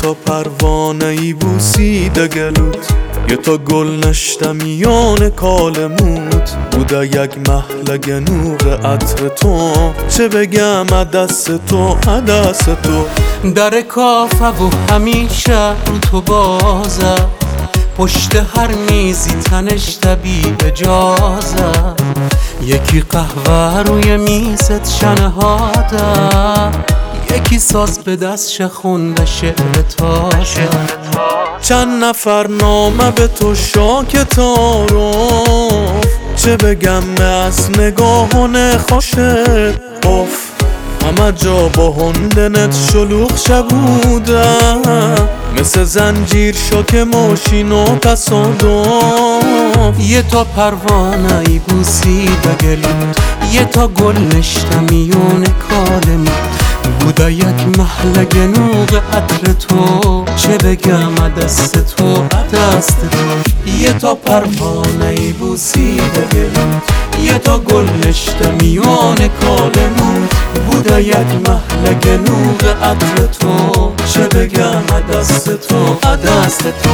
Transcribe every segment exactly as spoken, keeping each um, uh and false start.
تا پروانه ای بوسیده گلوت، یه تا گل نشته میان کالموت. بوده یک محل گنوغ عطر تو، چه بگم دست تو دست تو. در کافه و همیشه رو تو بازه، پشت هر میزی تنش بی اجازه. یکی قهوه روی میزت شنهاده، یکی ساز به دست خونده شعر تازه. چند نفر نامه به تو شاک تعارف، چه بگم از نگاهان خوشت اف. همه جا با هندنت شلوغ شبوده، مثل زنجیر شاک ماشین و تصادف. یه تا پروانه ای بوسیده گلوت، یه تا گل نشته میون کالموت. بوده یک محل گنوغ عطر تو، چه بگم دست تو دست تو. یه تا پروانه ای بوسیده گلوت، یه تا گل نشته میون کالموت. بوده یک محل گنوغ عطر تو، چه بگم دست تو دست تو.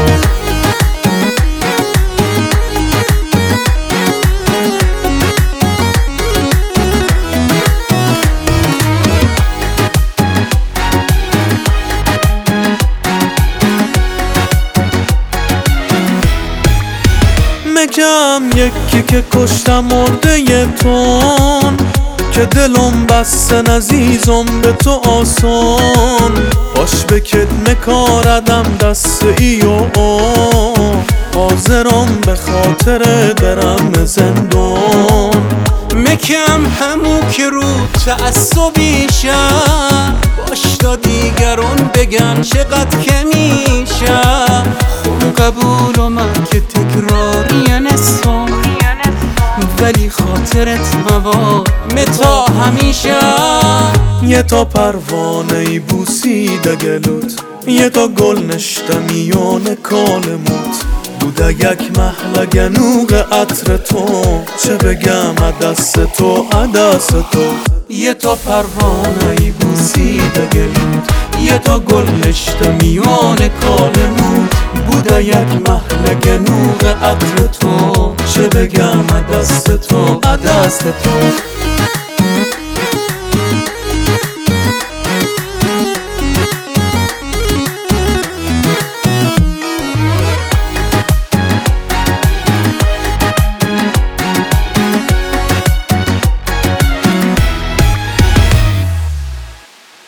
مگم یکی که کشتم مرده ی تون، که دلم بستن عزیزم به تو آسان. باش به کدم کاردم دست ای و آن، حاضرم به خاطر درم زندان. مکم همو که رو تعصبیشه، باش تا دیگران بگن چقدر که میشه. خون قبول و من که تکراری نستم، ولی خاطرت مواد متا همیشه. یه تا پروانه ای بوسیده گلوت، یه تا گل نشته میان کالموت. بوده یک محل گنوغ عطر تو، چه بگم دست تو دست تو. یه تا پروانه ای بوسیده گلوت، یه تا گل نشته میان کالموت. بوده یک محل گنوغ عطر تو، چه بگم دست تو دست تو.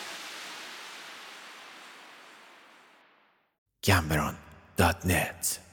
گمبران دات نت